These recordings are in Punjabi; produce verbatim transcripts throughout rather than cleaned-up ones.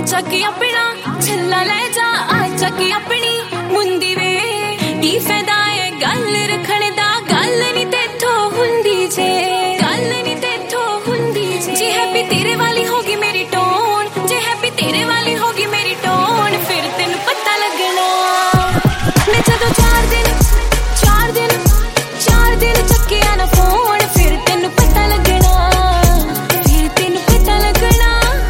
ਚੱਕੀ ਆਪਣਾ ਛੱਲਾ ਲੈ ਜਾ ਆ ਚੱਕੀ ਆਪਣੀ ਮੁੰਦੀ ਵੇ ਕੀ ਫਾਇਦਾ ਏ ਗੱਲ ਰੱਖਣ ਦਾ ਗੱਲ ਨਹੀਂ ਤੇਥੋਂ ਹੁੰਦੀ ਜੇ ਗੱਲ ਨਹੀਂ ਤੇਥੋਂ ਹੁੰਦੀ ਜੇ ਜੇ ਹੈਪੀ ਤੇਰੇ ਵਾਲੀ ਹੋਗੀ ਮੇਰੀ ਟੋਨ ਜੇ ਹੈਪੀ ਤੇਰੇ ਵਾਲੀ ਹੋਗੀ ਮੇਰੀ ਟੋਨ ਫਿਰ ਤੈਨੂੰ ਪਤਾ ਲੱਗਣਾ ਮੈਂ ਜਦੋਂ ਚਾਰ ਦਿਨ ਚਾਰ ਦਿਨ ਚਾਰ ਦਿਨ ਚੱਕਿਆ ਨਾ ਫੋਨ ਫਿਰ ਤੈਨੂੰ ਪਤਾ ਲੱਗਣਾ ਫਿਰ ਤੈਨੂੰ ਪਤਾ ਲੱਗਣਾ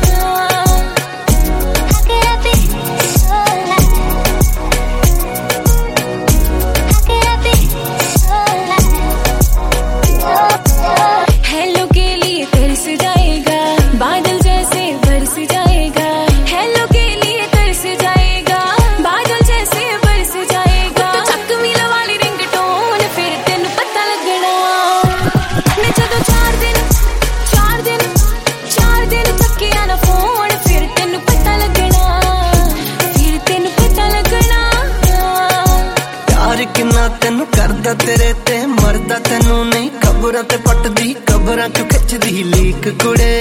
ਤੈਨੂੰ ਕਰਦਾ ਤੇਰੇ ਤੇ ਮਰਦਾ ਤੈਨੂੰ ਨਹੀਂ ਖਬਰਾਂ ਤੇ ਪੱਟਦੀ ਖਬਰਾਂ ਕਿਉਂ ਖਿੱਚਦੀ ਲੀਕ ਕੁੜੇ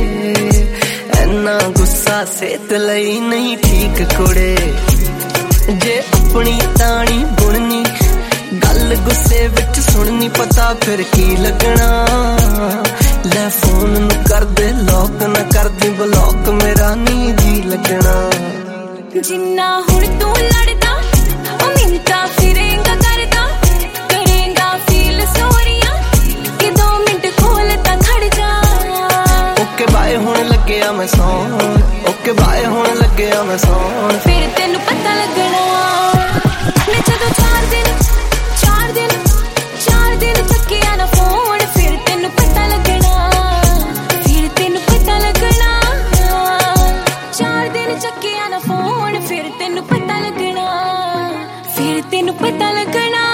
ਐਨਾ ਗੁੱਸਾ ਸੇਤ ਲਈ ਨਹੀਂ ਠੀਕ ਕੁੜੇ ਜੇ ਆਪਣੀ ਤਾਣੀ ਬੁਣਨੀ ਗੱਲ ਗੁੱਸੇ ਵਿੱਚ ਸੁਣਨੀ ਪਤਾ ਫਿਰ ਕੀ ਲੱਗਣਾ ਲੈ ਫੋਨ ਨੂੰ ਕਰਦੇ ਲੋਕ ਨਾ ਕਰਦੀ ਬਲੌਕ ਮੇਰਾ ਨਹੀਂ ਜੀ ਲੱਗਣਾ ਜਿੰਨਾ ਹੁਣ ਤੂੰ ਲੜਦਾ ਉਹ ਮਿੰਟਾਂ ਫਿਰੇਂਗਾ ਕਰਦਾ ਕਰੇਂਗਾ ਫੀਲ ਸੋਰੀਆਂ ਕਿ ਦੋ ਮਿੰਟ ਖੋਲ ਤਾਂ ਖੜ ਜਾ ਓਕੇ ਬਾਏ ਹੁਣ ਲੱਗਿਆ ਮੈਂ ਸੌਣ ਓਕੇ ਬਾਏ ਹੁਣ ਲੱਗਿਆ ਮੈਂ ਸੌਣ ਫਿਰ ਤੈਨੂੰ ਪਤਾ ਲੱਗਣਾ ਮੈਂ ਜਦੋਂ ਚਾਰ ਦਿਨ ਚਾਰ ਦਿਨ ਚਾਰ ਦਿਨ ਚੱਕਿਆ ਨਾ ਫੋਨ ਫਿਰ ਤੈਨੂੰ ਪਤਾ ਲੱਗਣਾ ਫਿਰ ਤੈਨੂੰ ਪਤਾ ਲੱਗਣਾ ਚਾਰ ਦਿਨ ਚੱਕਿਆ ਨਾ ਫੋਨ ਫਿਰ ਤੈਨੂੰ ਪਤਾ ਲੱਗਣਾ ਫਿਰ ਤੈਨੂੰ ਪਤਾ ਲੱਗਣਾ